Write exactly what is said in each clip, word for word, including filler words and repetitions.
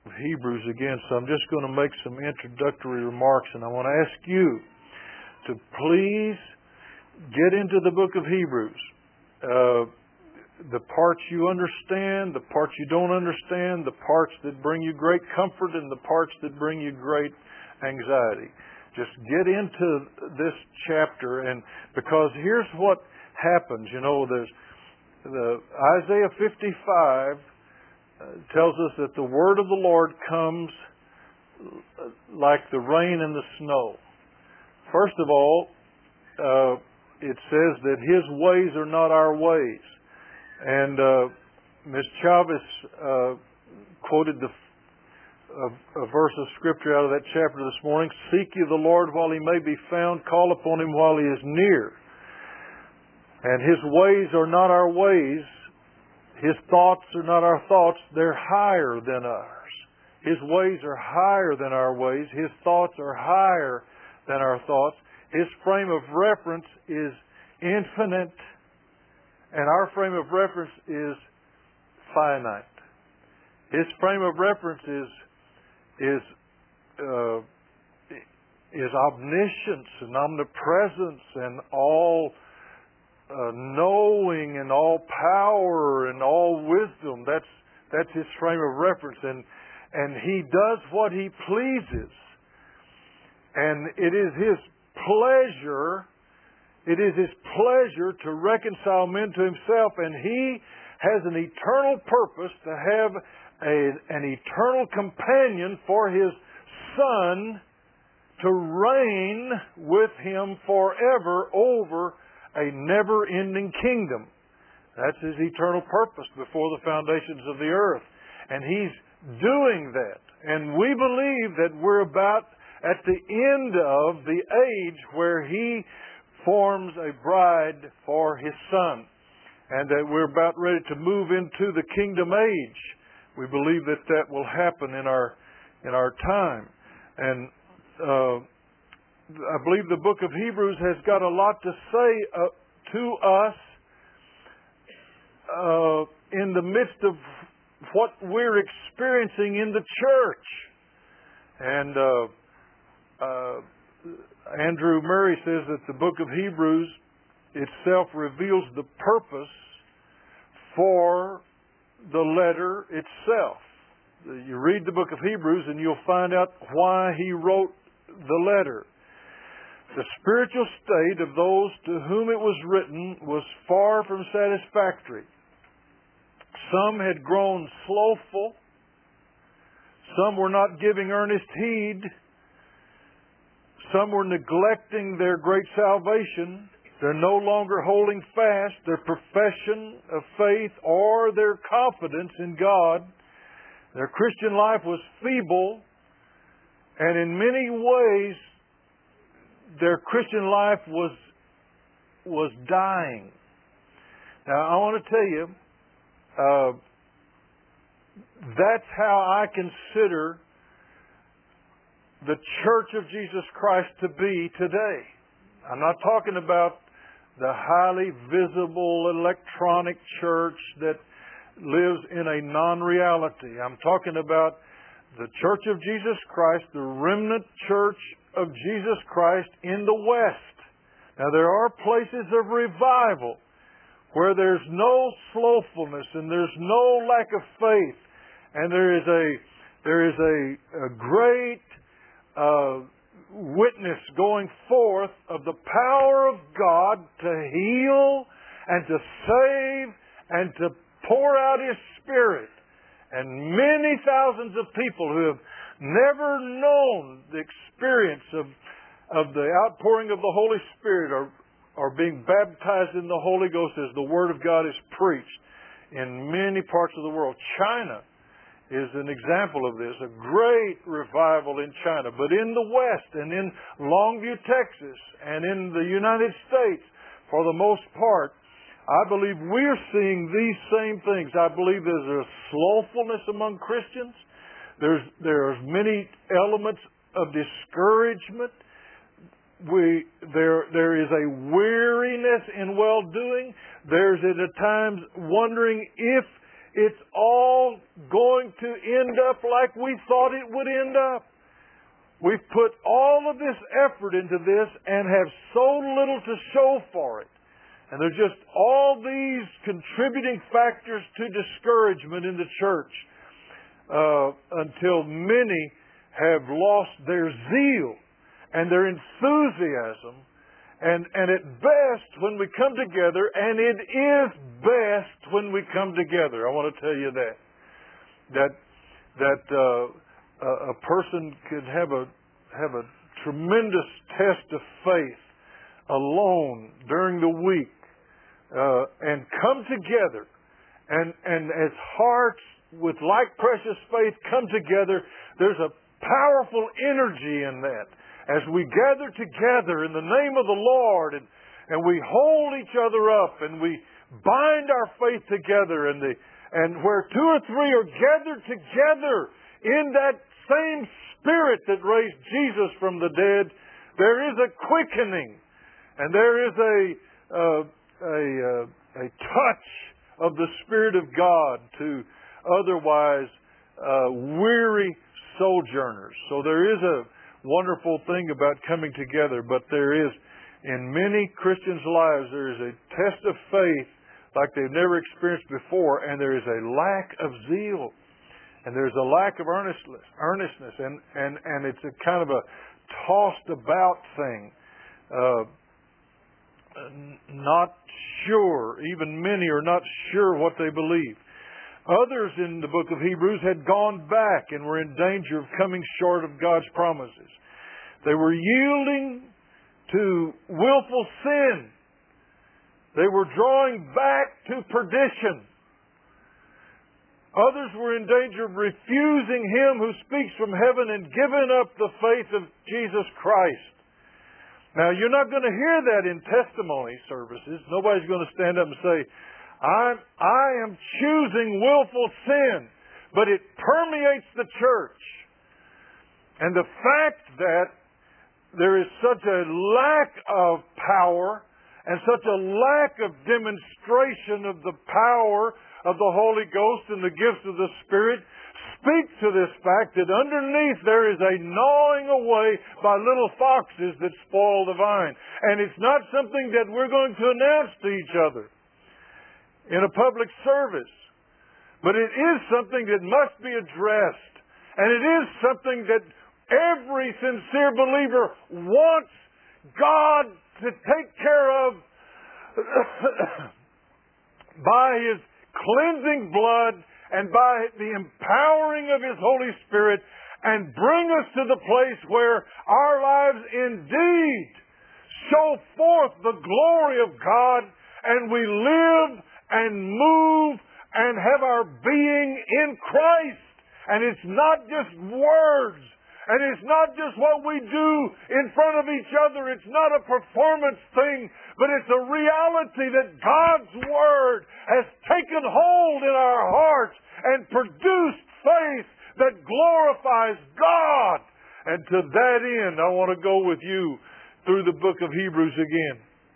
of Hebrews again, so I'm just going to make some introductory remarks, and I want to ask you to please get into the book of Hebrews. Uh, the parts you understand, the parts you don't understand, the parts that bring you great comfort, and the parts that bring you great anxiety. Just get into this chapter, and because here's what happens. You know, there's the Isaiah fifty-five uh, tells us that the word of the Lord comes like the rain and the snow. First of all, uh, it says that His ways are not our ways. And uh, Miz Chavez uh, quoted the, a, a verse of Scripture out of that chapter this morning. Seek ye the Lord while He may be found. Call upon Him while He is near. And His ways are not our ways. His thoughts are not our thoughts. They're higher than ours. His ways are higher than our ways. His thoughts are higher than our thoughts. His frame of reference is infinite, and our frame of reference is finite. His frame of reference is is uh, is omniscience and omnipresence and all uh, knowing and all power and all wisdom. That's that's His frame of reference, and and He does what He pleases, and it is His pleasure. It is His pleasure to reconcile men to Himself, and He has an eternal purpose to have a, an eternal companion for His Son to reign with Him forever over a never-ending kingdom. That's His eternal purpose before the foundations of the earth. And He's doing that. And we believe that we're about at the end of the age where He forms a bride for His Son, and that we're about ready to move into the kingdom age. We believe that that will happen in our in our time, and uh, I believe the book of Hebrews has got a lot to say uh, to us uh, in the midst of what we're experiencing in the church, and. Uh, uh, Andrew Murray says that the book of Hebrews itself reveals the purpose for the letter itself. You read the book of Hebrews and you'll find out why he wrote the letter. The spiritual state of those to whom it was written was far from satisfactory. Some had grown slothful. Some were not giving earnest heed. Some were neglecting their great salvation. They're no longer holding fast their profession of faith or their confidence in God. Their Christian life was feeble, and in many ways, their Christian life was was dying. Now, I want to tell you, uh, that's how I consider the Church of Jesus Christ to be today. I'm not talking about the highly visible electronic church that lives in a non-reality. I'm talking about the Church of Jesus Christ, the remnant church of Jesus Christ in the West. Now, there are places of revival where there's no slothfulness and there's no lack of faith, and there is a there is a, a great Uh, witness going forth of the power of God to heal and to save and to pour out His Spirit. And many thousands of people who have never known the experience of, of the outpouring of the Holy Spirit are, are being baptized in the Holy Ghost as the Word of God is preached in many parts of the world. China is an example of this, a great revival in China. But in the West and in Longview, Texas, and in the United States, for the most part, I believe we're seeing these same things. I believe there's a slothfulness among Christians. There's there's many elements of discouragement. We there there is a weariness in well-doing. There's at times wondering if it's all going to end up like we thought it would end up. We've put all of this effort into this and have so little to show for it. And there's just all these contributing factors to discouragement in the church uh, until many have lost their zeal and their enthusiasm. And, and at best, when we come together, and it is best when we come together, I want to tell you that, that, that uh, a person could have a have a tremendous test of faith alone during the week uh, and come together, and and as hearts with like precious faith come together, there's a powerful energy in that as we gather together in the name of the Lord, and and we hold each other up and we bind our faith together, and the and where two or three are gathered together in that same Spirit that raised Jesus from the dead, there is a quickening, and there is a uh, a, uh, a touch of the Spirit of God to otherwise uh, weary sojourners. So there is a wonderful thing about coming together, but there is, in many Christians' lives, there is a test of faith like they've never experienced before, and there is a lack of zeal. And there's a lack of earnestness, earnestness, and, and, and it's a kind of a tossed about thing. Uh, not sure, even many are not sure what they believe. Others in the book of Hebrews had gone back and were in danger of coming short of God's promises. They were yielding to willful sin. They were drawing back to perdition. Others were in danger of refusing Him who speaks from heaven and giving up the faith of Jesus Christ. Now, you're not going to hear that in testimony services. Nobody's going to stand up and say, I'm, I am choosing willful sin, but it permeates the church. And the fact that there is such a lack of power and such a lack of demonstration of the power of the Holy Ghost and the gifts of the Spirit speak to this fact that underneath there is a gnawing away by little foxes that spoil the vine. And it's not something that we're going to announce to each other in a public service, but it is something that must be addressed. And it is something that every sincere believer wants God to take care of by His cleansing blood and by the empowering of His Holy Spirit, and bring us to the place where our lives indeed show forth the glory of God, and we live and move and have our being in Christ. And it's not just words, and it's not just what we do in front of each other. It's not a performance thing, but it's a reality that God's Word has taken hold in our hearts and produced faith that glorifies God. And to that end, I want to go with you through the book of Hebrews again.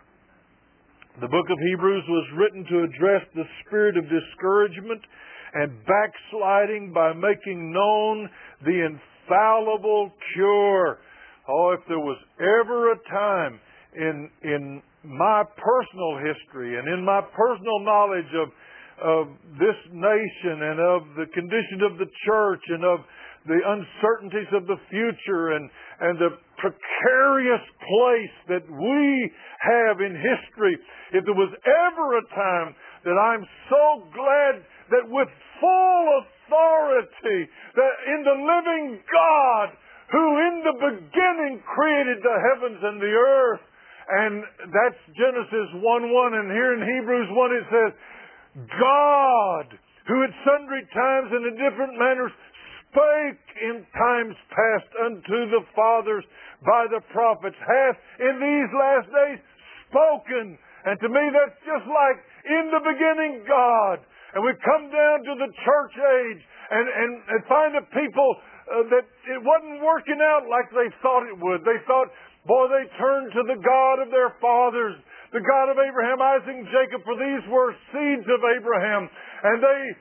The book of Hebrews was written to address the spirit of discouragement and backsliding by making known the infallible cure. Oh, if there was ever a time in in my personal history and in my personal knowledge of of this nation and of the condition of the church and of the uncertainties of the future and, and the precarious place that we have in history, if there was ever a time that I'm so glad that with full authority that in the living God who in the beginning created the heavens and the earth, and that's Genesis one one, and here in Hebrews one it says, God, who at sundry times and in different manners spake in times past unto the fathers by the prophets, hath in these last days spoken. And to me that's just like in the beginning God. And we come down to the church age and, and, and find the people uh, that it wasn't working out like they thought it would. They thought, boy, they turned to the God of their fathers, the God of Abraham, Isaac, and Jacob, for these were seeds of Abraham. And they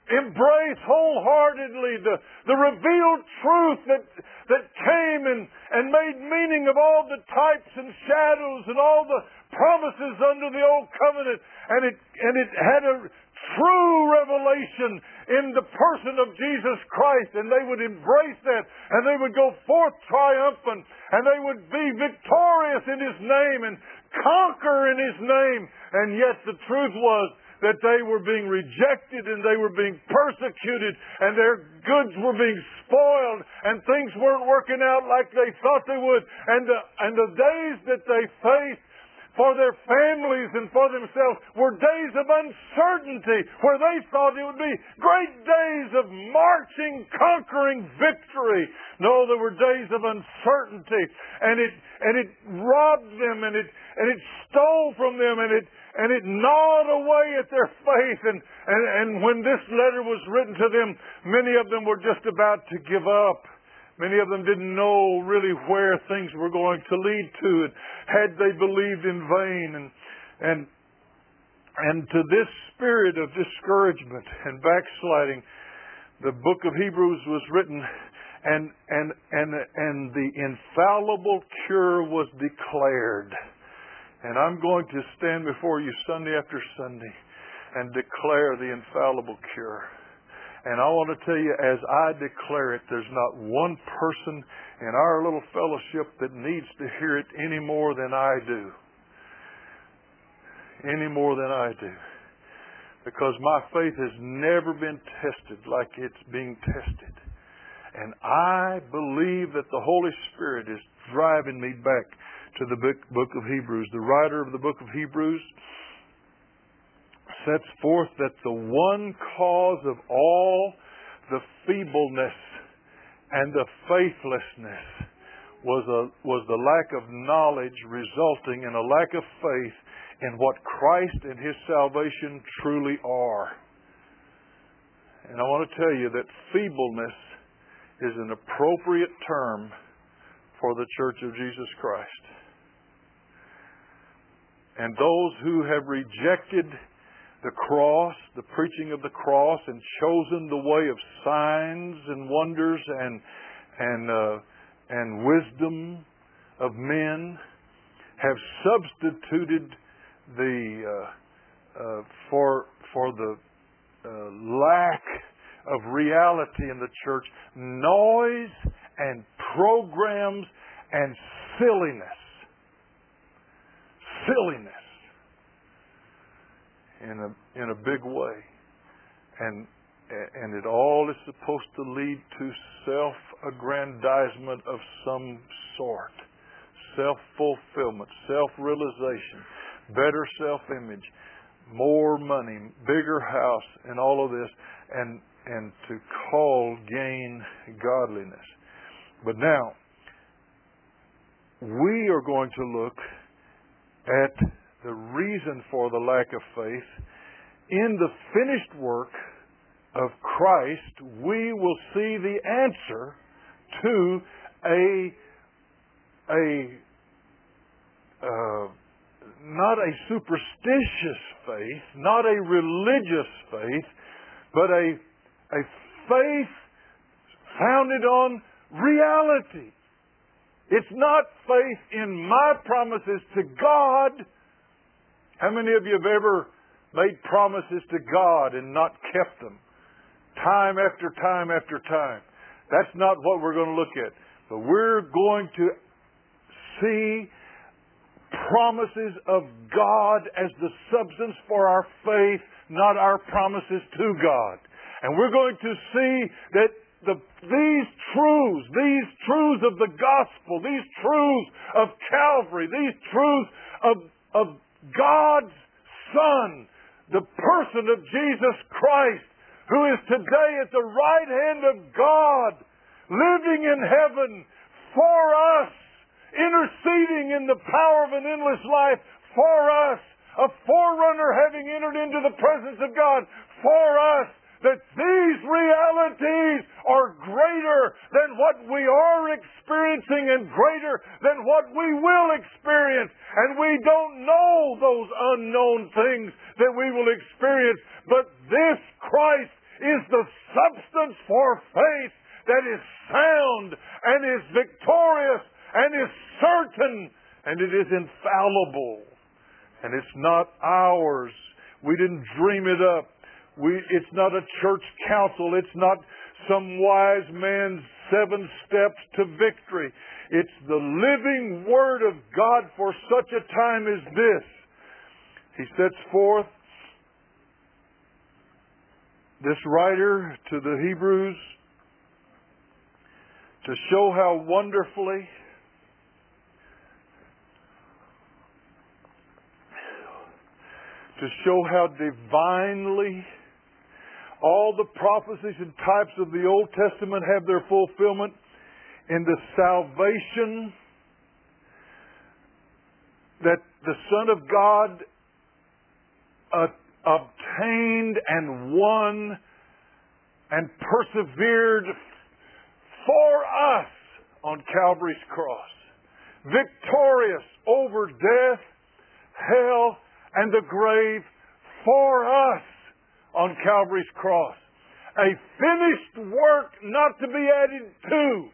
embrace wholeheartedly the, the revealed truth that, that came and, and made meaning of all the types and shadows and all the promises under the old covenant. And it, and it had a true revelation in the person of Jesus Christ. And they would embrace that. And they would go forth triumphant. And they would be victorious in His name and conquer in His name. And yet the truth was that they were being rejected and they were being persecuted and their goods were being spoiled and things weren't working out like they thought they would. And the, and the days that they faced for their families and for themselves were days of uncertainty, where they thought it would be great days of marching, conquering victory. No, there were days of uncertainty, and it and it robbed them, and it and it stole from them, and it and it gnawed away at their faith. And, and, and when this letter was written to them, many of them were just about to give up. Many of them didn't know really where things were going to lead to, and had they believed in vain. And and and to this spirit of discouragement and backsliding, the book of Hebrews was written, and and and and the infallible cure was declared. And I'm going to stand before you Sunday after Sunday and declare the infallible cure. And I want to tell you, as I declare it, there's not one person in our little fellowship that needs to hear it any more than I do. Any more than I do. Because my faith has never been tested like it's being tested. And I believe that the Holy Spirit is driving me back to the book, book of Hebrews. The writer of the book of Hebrews sets forth that the one cause of all the feebleness and the faithlessness was a, was the lack of knowledge, resulting in a lack of faith in what Christ and His salvation truly are. And I want to tell you that feebleness is an appropriate term for the Church of Jesus Christ. And those who have rejected the cross, the preaching of the cross, and chosen the way of signs and wonders and and uh, and wisdom of men, have substituted the uh, uh, for for the uh, lack of reality in the church, noise and programs and silliness. Silliness in a in a big way, and and it all is supposed to lead to self-aggrandizement of some sort, self-fulfillment, self-realization, better self-image, more money, bigger house, and all of this, and and to call gain godliness. But now we are going to look at the reason for the lack of faith. In the finished work of Christ, we will see the answer to a a uh, not a superstitious faith, not a religious faith, but a a faith founded on reality. It's not faith in my promises to God. How many of you have ever made promises to God and not kept them? Time after time after time. That's not what we're going to look at. But we're going to see promises of God as the substance for our faith, not our promises to God. And we're going to see that The, these truths, these truths of the gospel, these truths of Calvary, these truths of, of God's Son, the person of Jesus Christ, who is today at the right hand of God, living in heaven for us, interceding in the power of an endless life for us, a forerunner having entered into the presence of God for us, that these realities are greater than what we are experiencing and greater than what we will experience. And we don't know those unknown things that we will experience. But this Christ is the substance for faith that is sound and is victorious and is certain and it is infallible. And it's not ours. We didn't dream it up. We, it's not a church council. It's not some wise man's seven steps to victory. It's the living Word of God for such a time as this. He sets forth this writer to the Hebrews to show how wonderfully to show how divinely all the prophecies and types of the Old Testament have their fulfillment in the salvation that the Son of God uh, obtained and won and persevered for us on Calvary's cross. Victorious over death, hell, and the grave for us on Calvary's cross. A finished work not to be added to.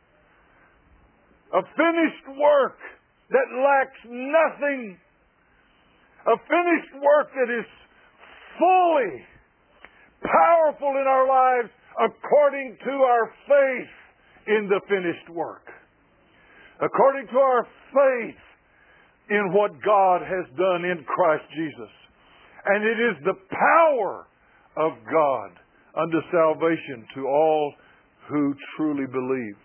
A finished work that lacks nothing. A finished work that is fully powerful in our lives according to our faith in the finished work. According to our faith in what God has done in Christ Jesus. And it is the power of God unto salvation to all who truly believe.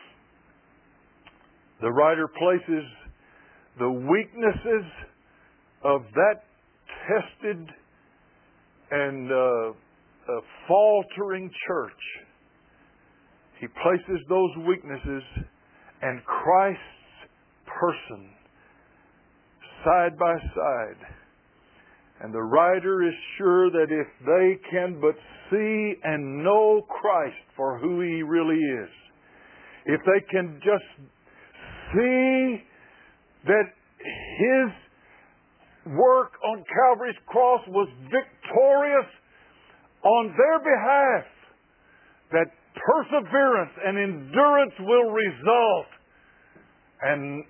The writer places the weaknesses of that tested and uh, uh, faltering church. He places those weaknesses and Christ's person side by side. And the writer is sure that if they can but see and know Christ for who He really is, if they can just see that His work on Calvary's cross was victorious on their behalf, that perseverance and endurance will result and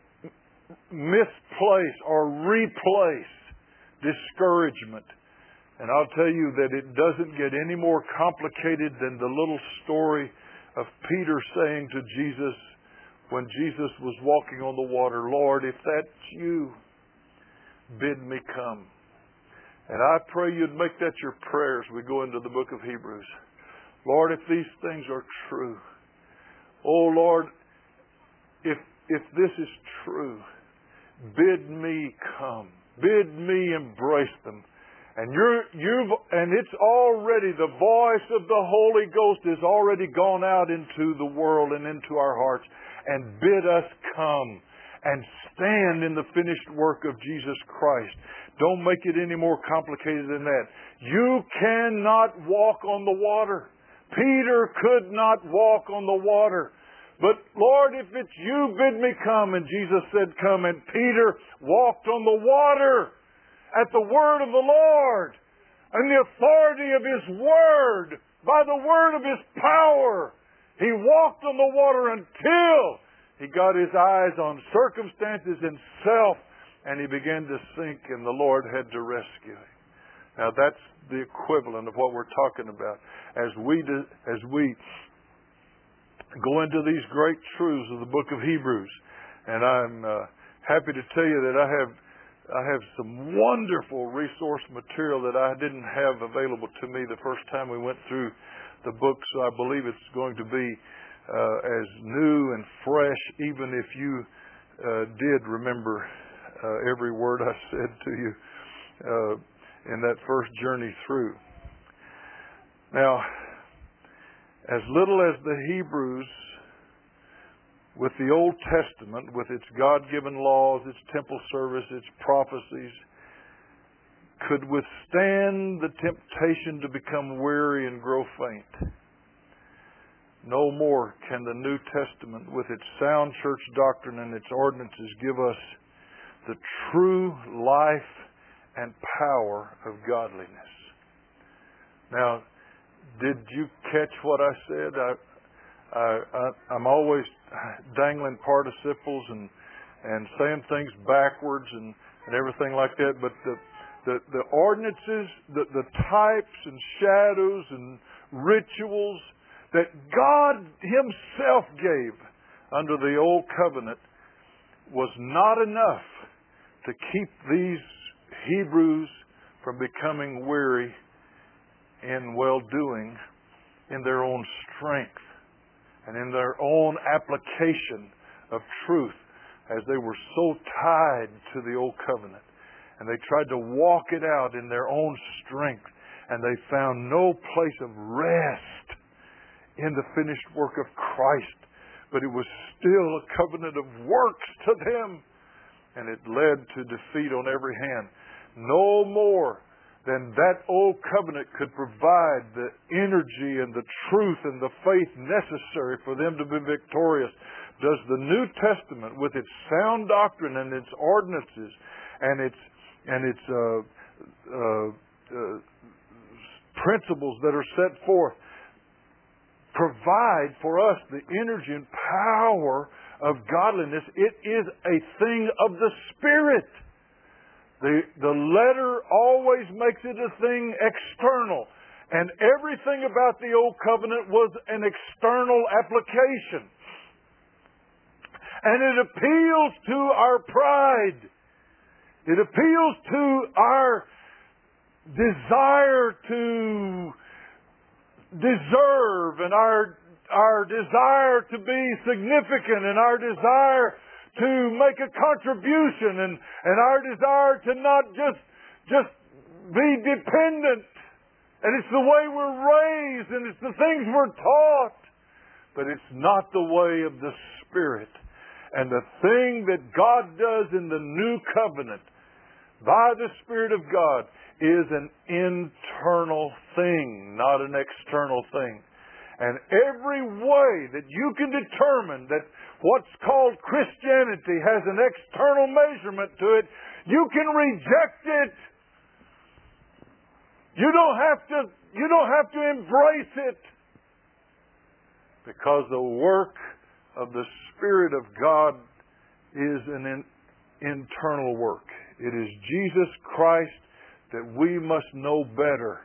misplace or replace discouragement. And I'll tell you that it doesn't get any more complicated than the little story of Peter saying to Jesus when Jesus was walking on the water, Lord, if that's you, bid me come. And I pray you'd make that your prayer as we go into the book of Hebrews. Lord, if these things are true, oh Lord, if if this is true, bid me come. Bid me embrace them. And you're, you've, and it's already, the voice of the Holy Ghost has already gone out into the world and into our hearts and bid us come and stand in the finished work of Jesus Christ. Don't make it any more complicated than that. You cannot walk on the water. Peter could not walk on the water. But Lord, if it's you, bid me come. And Jesus said, come. And Peter walked on the water at the word of the Lord and the authority of His word, by the word of His power. He walked on the water until he got his eyes on circumstances and self, and he began to sink, and the Lord had to rescue him. Now that's the equivalent of what we're talking about. As we do, as we go into these great truths of the book of Hebrews, and I'm uh, happy to tell you that I have I have some wonderful resource material that I didn't have available to me the first time we went through the book, so I believe it's going to be uh, as new and fresh, even if you uh, did remember uh, every word I said to you uh, in that first journey through. Now, as little as the Hebrews, with the Old Testament, with its God-given laws, its temple service, its prophecies, could withstand the temptation to become weary and grow faint, no more can the New Testament, with its sound church doctrine and its ordinances, give us the true life and power of godliness. Now, did you catch what I said? I, I, I, I'm always dangling participles and and saying things backwards and, and everything like that. But the the, the ordinances, the, the types and shadows and rituals that God Himself gave under the Old Covenant was not enough to keep these Hebrews from becoming weary in well-doing in their own strength and in their own application of truth, as they were so tied to the Old Covenant. And they tried to walk it out in their own strength, and they found no place of rest in the finished work of Christ. But it was still a covenant of works to them, and it led to defeat on every hand. No more than that old covenant could provide the energy and the truth and the faith necessary for them to be victorious does the New Testament, with its sound doctrine and its ordinances and its and its uh, uh, uh, principles that are set forth, provide for us the energy and power of godliness. It is a thing of the Spirit. The, the letter always makes it a thing external. And everything about the Old Covenant was an external application. And it appeals to our pride. It appeals to our desire to deserve and our our desire to be significant and our desire to make a contribution and, and our desire to not just just be dependent. And it's the way we're raised and it's the things we're taught. But it's not the way of the Spirit. And the thing that God does in the new covenant by the Spirit of God is an internal thing, not an external thing. And every way that you can determine that what's called Christianity has an external measurement to it, you can reject it. You don't have to, you don't have to embrace it. Because the work of the Spirit of God is an in, internal work. It is Jesus Christ that we must know better.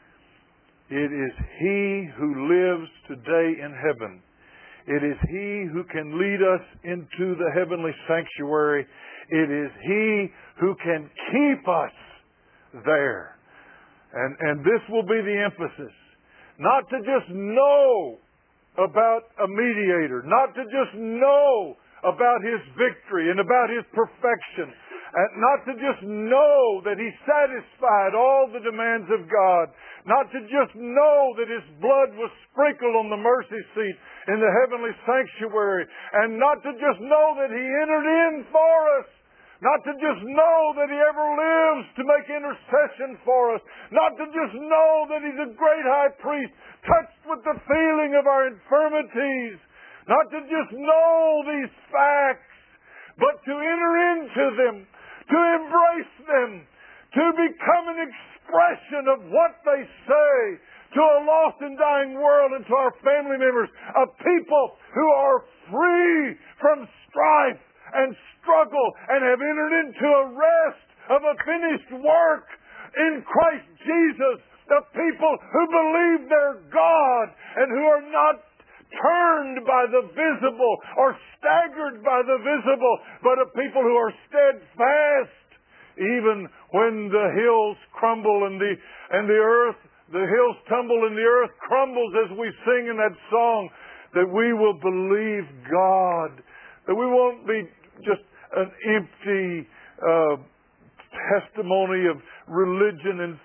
It is He who lives today in heaven. It is He who can lead us into the heavenly sanctuary. It is He who can keep us there. And, and this will be the emphasis. Not to just know about a mediator. Not to just know about His victory and about His perfection. And not to just know that He satisfied all the demands of God. Not to just know that His blood was sprinkled on the mercy seat in the heavenly sanctuary. And not to just know that He entered in for us. Not to just know that He ever lives to make intercession for us. Not to just know that He's a great high priest, touched with the feeling of our infirmities. Not to just know these facts, but to enter into them, to embrace them, to become an expression of what they say to a lost and dying world and to our family members, a people who are free from strife and struggle and have entered into a rest of a finished work in Christ Jesus. The people who believe their God and who are not turned by the visible or staggered by the visible, but a people who are steadfast even when the hills crumble and the and the earth, the hills tumble and the earth crumbles, as we sing in that song, that we will believe God, that we won't be just an empty uh, testimony of religion and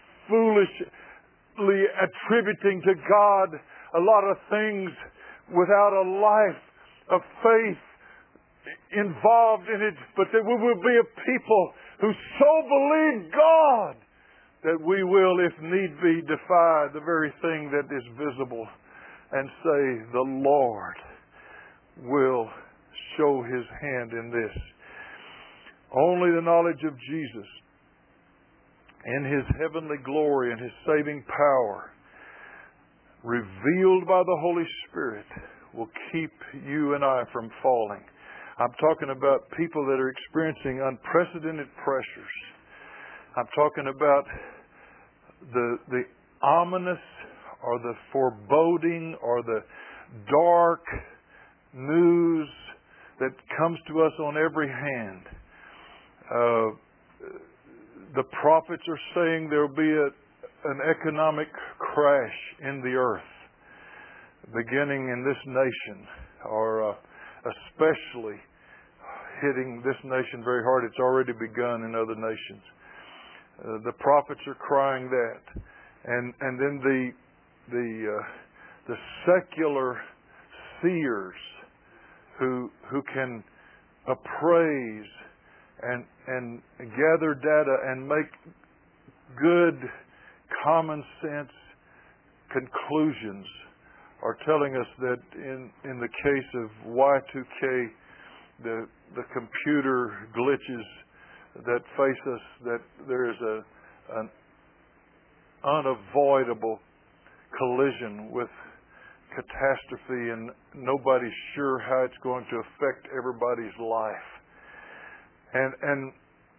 foolishly attributing to God a lot of things without a life of faith involved in it, but that we will be a people who so believe God that we will, if need be, defy the very thing that is visible and say, the Lord will show His hand in this. Only the knowledge of Jesus and His heavenly glory and His saving power revealed by the Holy Spirit, will keep you and I from falling. I'm talking about people that are experiencing unprecedented pressures. I'm talking about the the ominous or the foreboding or the dark news that comes to us on every hand. Uh, the prophets are saying there will be a, an economic crash in the earth, beginning in this nation, or uh, especially hitting this nation very hard. It's already begun in other nations. Uh, the prophets are crying that, and and then the the uh, the secular seers who who can appraise and and gather data and make good common sense conclusions are telling us that in in the case of Y two K, the the computer glitches that face us, that there is a an unavoidable collision with catastrophe, and nobody's sure how it's going to affect everybody's life. And and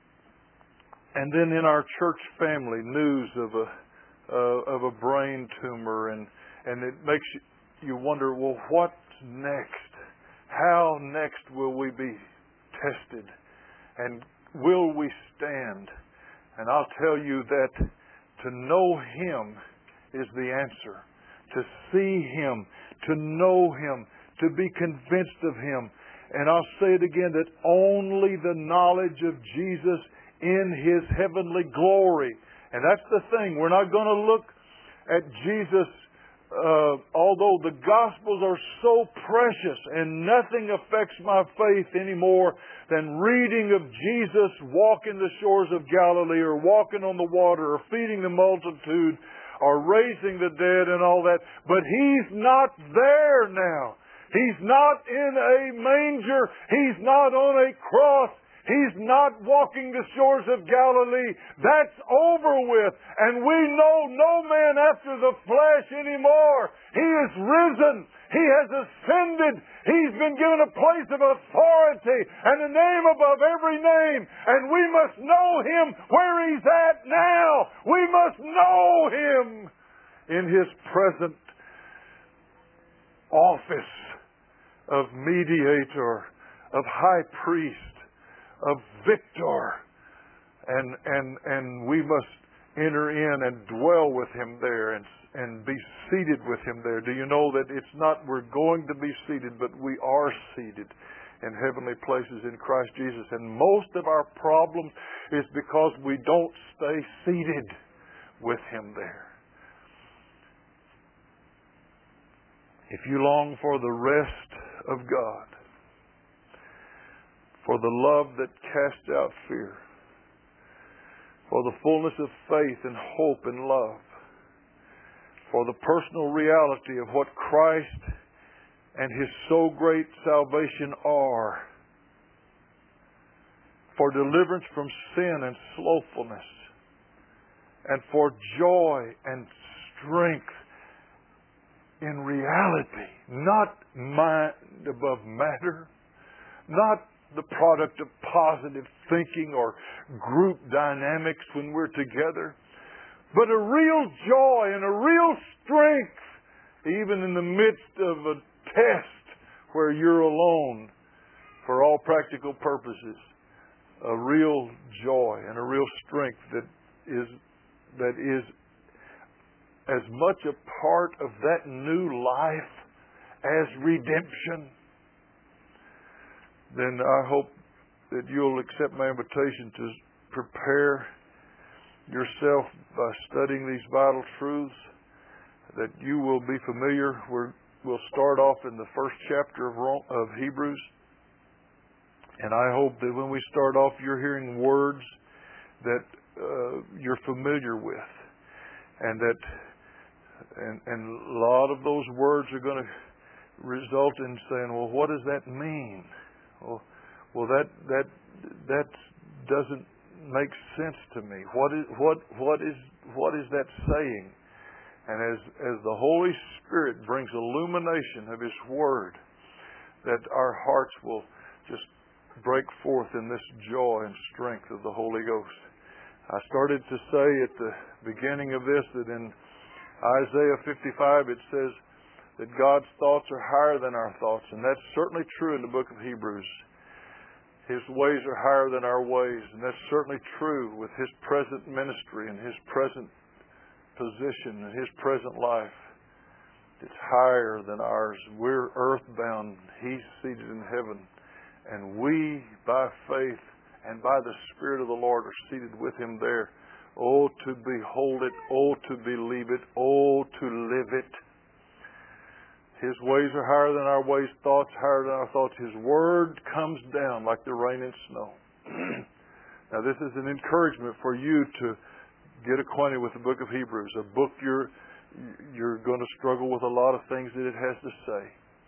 and then in our church family, news of a uh, of a brain tumor, and and it makes you, you wonder, well, what's next? How next will we be tested? And will we stand? And I'll tell you that to know Him is the answer. To see Him, to know Him, to be convinced of Him. And I'll say it again, that only the knowledge of Jesus in His heavenly glory. And that's the thing. We're not going to look at Jesus, uh, although the Gospels are so precious and nothing affects my faith any more than reading of Jesus walking the shores of Galilee, or walking on the water, or feeding the multitude, or raising the dead and all that. But He's not there now. He's not in a manger. He's not on a cross. He's not walking the shores of Galilee. That's over with. And we know no man after the flesh anymore. He is risen. He has ascended. He's been given a place of authority and a name above every name. And we must know Him where He's at now. We must know Him in His present office of mediator, of high priest, of victor. And, and, and we must enter in and dwell with Him there, and and be seated with Him there. Do you know that it's not we're going to be seated, but we are seated in heavenly places in Christ Jesus. And most of our problems is because we don't stay seated with Him there. If you long for the rest of God, for the love that casts out fear, for the fullness of faith and hope and love, for the personal reality of what Christ and His so great salvation are, for deliverance from sin and slothfulness, and for joy and strength in reality, not mind above matter, not the product of positive thinking or group dynamics when we're together, but a real joy and a real strength, even in the midst of a test where you're alone for all practical purposes. A real joy and a real strength that is that is as much a part of that new life as redemption. Then I hope that you'll accept my invitation to prepare yourself by studying these vital truths, that you will be familiar. We're, we'll start off in the first chapter of, Rome, of Hebrews, and I hope that when we start off, you're hearing words that uh, you're familiar with, and that and, and a lot of those words are going to result in saying, well, what does that mean? Well, well that that that doesn't make sense to me. What is what what is what is that saying? And as, as the Holy Spirit brings illumination of His Word, that our hearts will just break forth in this joy and strength of the Holy Ghost. I started to say at the beginning of this that in Isaiah fifty-five it says that God's thoughts are higher than our thoughts, and that's certainly true in the book of Hebrews. His ways are higher than our ways, and that's certainly true with His present ministry and His present position and His present life. It's higher than ours. We're earthbound. He's seated in heaven. And we, by faith and by the Spirit of the Lord, are seated with Him there. Oh, to behold it. Oh, to believe it. Oh, to live it. His ways are higher than our ways, thoughts higher than our thoughts. His Word comes down like the rain and snow. Now, this is an encouragement for you to get acquainted with the book of Hebrews, a book you're, you're going to struggle with a lot of things that it has to say.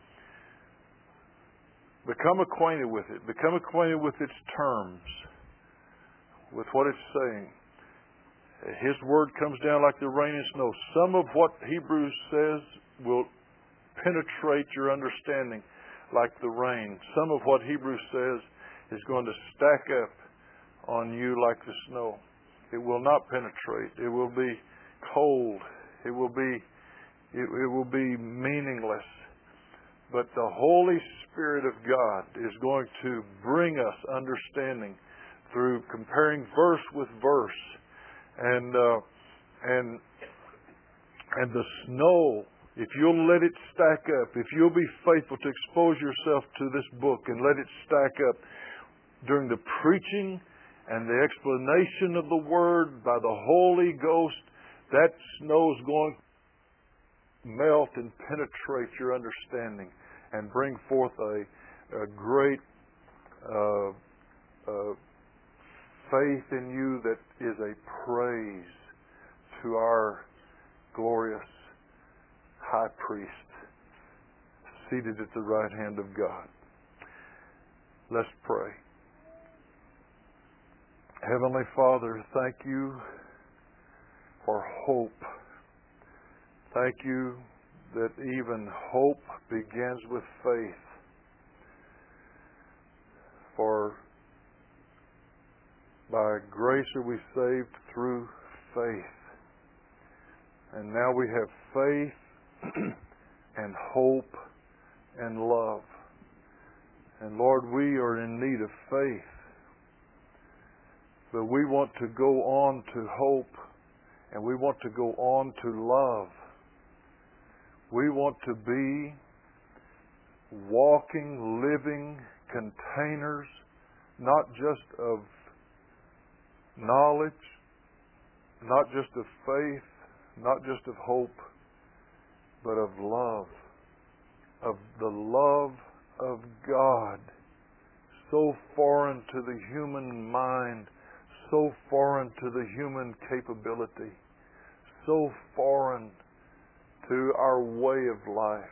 Become acquainted with it. Become acquainted with its terms, with what it's saying. His Word comes down like the rain and snow. Some of what Hebrews says will penetrate your understanding like the rain. Some of what Hebrews says is going to stack up on you like the snow. It will not penetrate. It will be cold. It will be it, it will be meaningless. But the Holy Spirit of God is going to bring us understanding through comparing verse with verse, and uh, and and the snow. If you'll let it stack up, if you'll be faithful to expose yourself to this book and let it stack up during the preaching and the explanation of the Word by the Holy Ghost, that snow is going to melt and penetrate your understanding and bring forth a, a great uh, uh, faith in you that is a praise to our glorious High Priest seated at the right hand of God. Let's pray. Heavenly Father, thank you for hope. Thank you that even hope begins with faith. For by grace are we saved through faith. And now we have faith and hope and love. And Lord, we are in need of faith. But we want to go on to hope, and we want to go on to love. We want to be walking, living containers, not just of knowledge, not just of faith, not just of hope, but of love, of the love of God, so foreign to the human mind, so foreign to the human capability, so foreign to our way of life.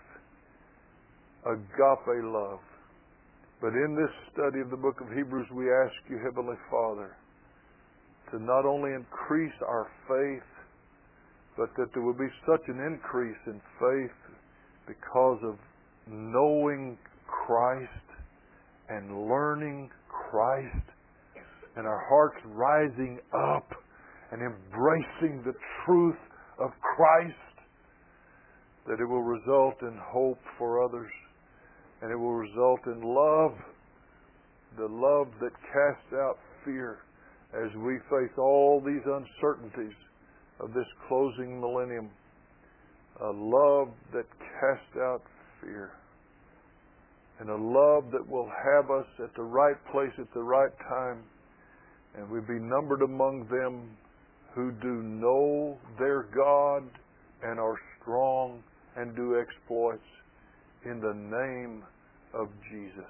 Agape love. But in this study of the book of Hebrews, we ask you, Heavenly Father, to not only increase our faith, but that there will be such an increase in faith because of knowing Christ and learning Christ, and our hearts rising up and embracing the truth of Christ, that it will result in hope for others, and it will result in love, the love that casts out fear as we face all these uncertainties of this closing millennium. A love that casts out fear, and a love that will have us at the right place at the right time, and we be numbered among them who do know their God and are strong and do exploits in the name of Jesus.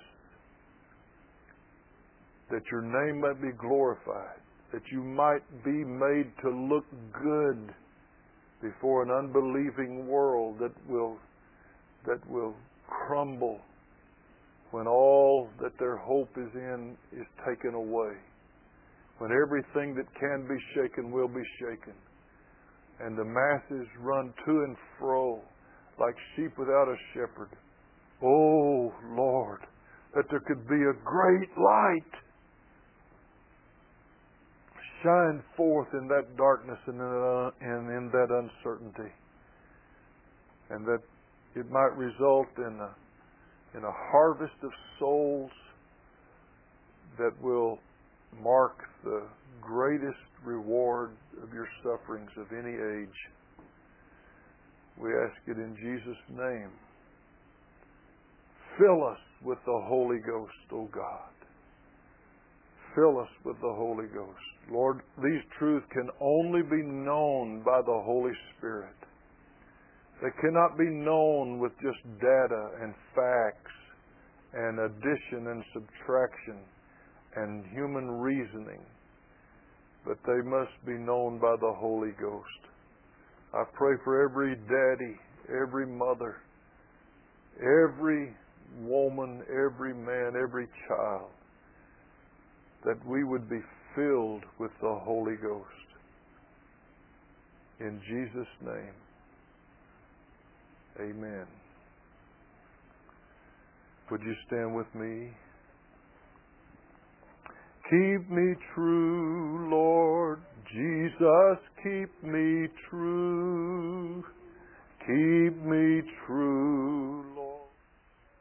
That your name might be glorified, that you might be made to look good before an unbelieving world that will that will crumble when all that their hope is in is taken away. When everything that can be shaken will be shaken. and the masses run to and fro like sheep without a shepherd. Oh, Lord, that there could be a great light shine forth in that darkness and in, uh, and in that uncertainty, and that it might result in a, in a harvest of souls that will mark the greatest reward of your sufferings of any age. We ask it in Jesus' name. Fill us with the Holy Ghost, O God. Fill us with the Holy Ghost. Lord, these truths can only be known by the Holy Spirit. They cannot be known with just data and facts and addition and subtraction and human reasoning, but they must be known by the Holy Ghost. I pray for every daddy, every mother, every woman, every man, every child, that we would be filled with the Holy Ghost. In Jesus' name, amen. Would you stand with me? Keep me true, Lord Jesus, keep me true. Keep me true.